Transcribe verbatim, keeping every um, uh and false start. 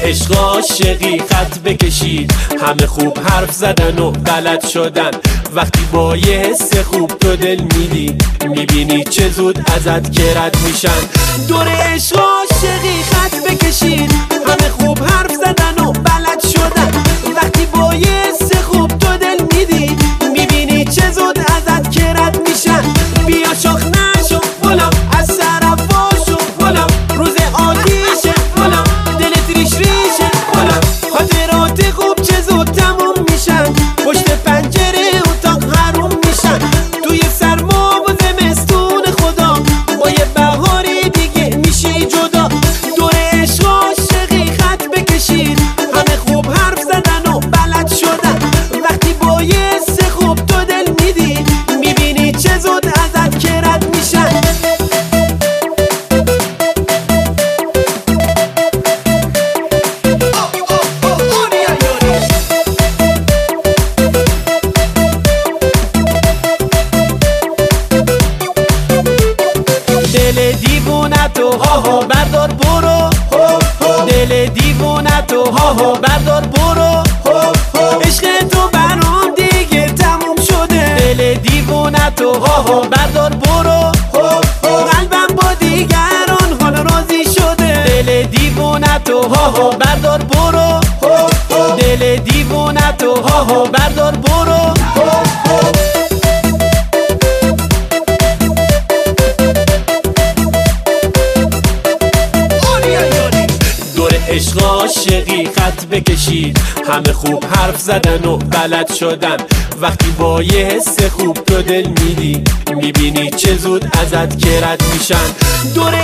عشق عاشقی خط بکشید، همه خوب حرف زدن و بلد شدن. وقتی با یه حس خوب تو دل میدی، میبینی چه زود ازت که رد میشن. دور عشق عاشقی خط بکشید، همه خوب حرف زدن و بلد شدن. وقتی با یه حس خوب تو دل میدی، میبینی چه زود ازت که رد میشن. بیا شخ نشو غلام، از سرفاشو غلام، روز آتیشه غلام، دلت ریش ریشه غلام. خاطرات خوب چه زود تموم میشن، پشت پنجره اتاق حروم میشن. توی سرما و زمستون خدا، با یه بهاری دیگه میشی جدا. دور عشق عاشقی خط بکشید، همه خوب حرف زدن و بلد شدن. وقتی با یه حس خوب تو دل میدی، میبینی چه زود ازت که رد میشن. دل دیوونه تو ها ها بردار برو، دل دیوونه تو ها ها بردار برو. عشق تو برام دیگه تموم شده، دل دیوونه تو ها ها بردار برو. قلبم با دیگران حال راضی شده، دل دیوونه تو ها ها بردار برو. دل دیوونه تو ها ها بردار برو. عشق عاشقی خط بکشید، همه خوب حرف زدن و بلد شدن. وقتی با یه حس خوب تو دل میدی، میبینی چه زود ازت که رد میشن. دور